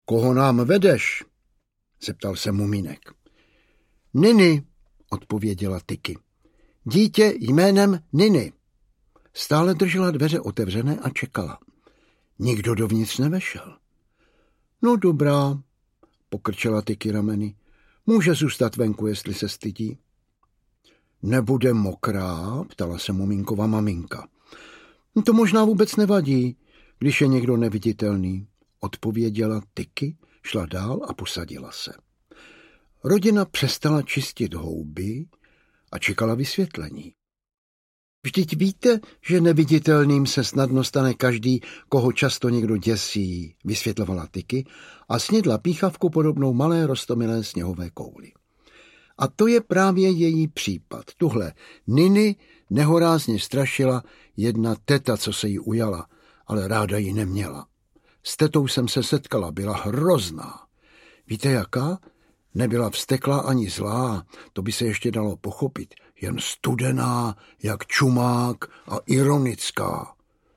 Koho nám vedeš? Zeptal se Mumínek. Niny, odpověděla Tiki. Dítě jménem Niny. Stále držela dveře otevřené a čekala. Nikdo dovnitř nevešel. No dobrá, pokrčila Tiki rameny. Může zůstat venku, jestli se stydí. Nebude mokrá, ptala se Mumínkova maminka. To možná vůbec nevadí, když je někdo neviditelný, odpověděla Tiki, šla dál a posadila se. Rodina přestala čistit houby a čekala vysvětlení. Vždyť víte, že neviditelným se snadno stane každý, koho často někdo děsí, vysvětlovala Tiki a snědla píchavku podobnou malé roztomilé sněhové kouli. A to je právě její případ. Tuhle Niny nehorázně strašila jedna teta, co se jí ujala, ale ráda ji neměla. S tetou jsem se setkala, byla hrozná. Víte jaká? Nebyla vzteklá ani zlá, to by se ještě dalo pochopit, jen studená, jak čumák a ironická.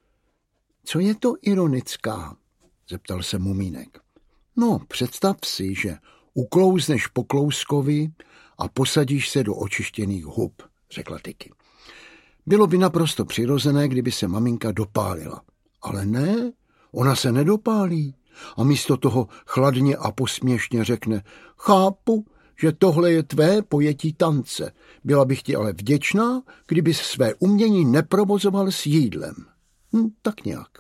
Co je to ironická? Zeptal se Mumínek. No, představ si, že uklouzneš po klouskovi a posadíš se do očištěných hub, řekla Tiki. Bylo by naprosto přirozené, kdyby se maminka dopálila. Ale ne, ona se nedopálí. A místo toho chladně a posměšně řekne, chápu, že tohle je tvé pojetí tance. Byla bych ti ale vděčná, kdybys své umění neprovozoval s jídlem. Tak nějak.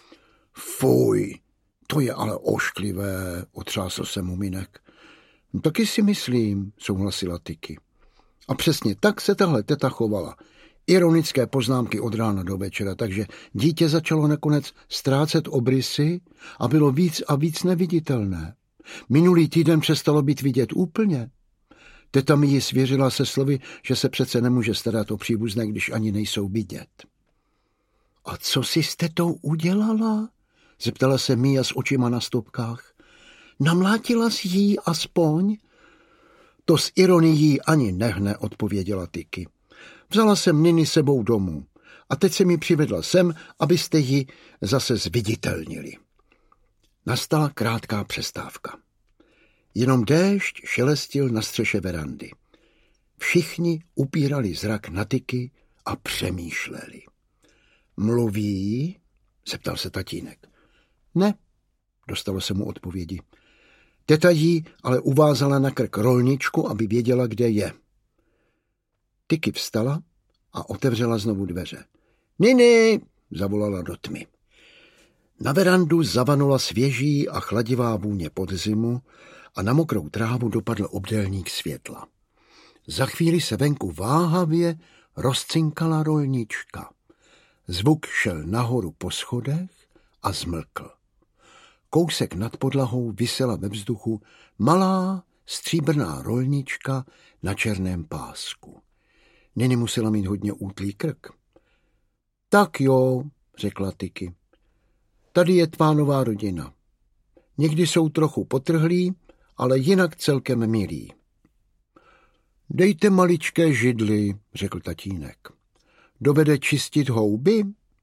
Fuj, to je ale ošklivé, otřásl se Mumínek. Taky si myslím, souhlasila Tiki. A přesně tak se tahle teta chovala. Ironické poznámky od rána do večera, takže dítě začalo nakonec ztrácet obrysy a bylo víc a víc neviditelné. Minulý týden přestalo být vidět úplně. Teta mi ji svěřila se slovy, že se přece nemůže starat o příbuzné, když ani nejsou vidět. A co si s tetou udělala? Zeptala se Mia s očima na stopkách. Namlátila jsi jí aspoň? To s ironií ani nehne, odpověděla Tiki. Vzala jsem Niny sebou domů a teď se mi přivedla sem, abyste ji zase zviditelnili. Nastala krátká přestávka. Jenom déšť šelestil na střeše verandy. Všichni upírali zrak na Tiki a přemýšleli. Mluví? Zeptal se tatínek. Ne, dostalo se mu odpovědi. Teta jí ale uvázala na krk rolničku, aby věděla, kde je. Tiki vstala a otevřela znovu dveře. Niny, zavolala do tmy. Na verandu zavanula svěží a chladivá vůně podzimu a na mokrou trávu dopadl obdélník světla. Za chvíli se venku váhavě rozcinkala rolnička. Zvuk šel nahoru po schodech a zmlkl. Kousek nad podlahou visela ve vzduchu malá stříbrná rolnička na černém pásku. Niny musela mít hodně útlý krk. Tak jo, řekla Tiki. Tady je tvá nová rodina. Někdy jsou trochu potrhlí, ale jinak celkem milí. Dejte maličké židli, řekl tatínek. Dovede čistit houby?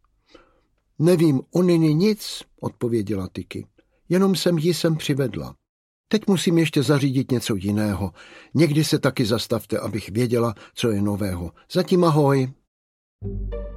Nevím o Niny nic, odpověděla Tiki. Jenom jsem ji sem přivedla. Teď musím ještě zařídit něco jiného. Někdy se taky zastavte, abych věděla, co je nového. Zatím ahoj.